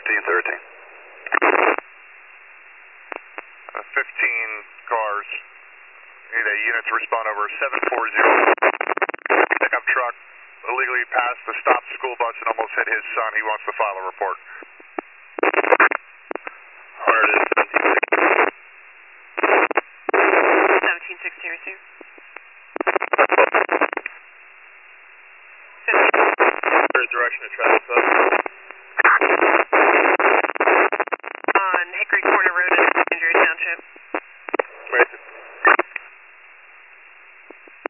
1513. 15 cars. Need a unit to respond over 740. Pickup truck illegally passed the stopped school bus and almost hit his son. He wants to file a report.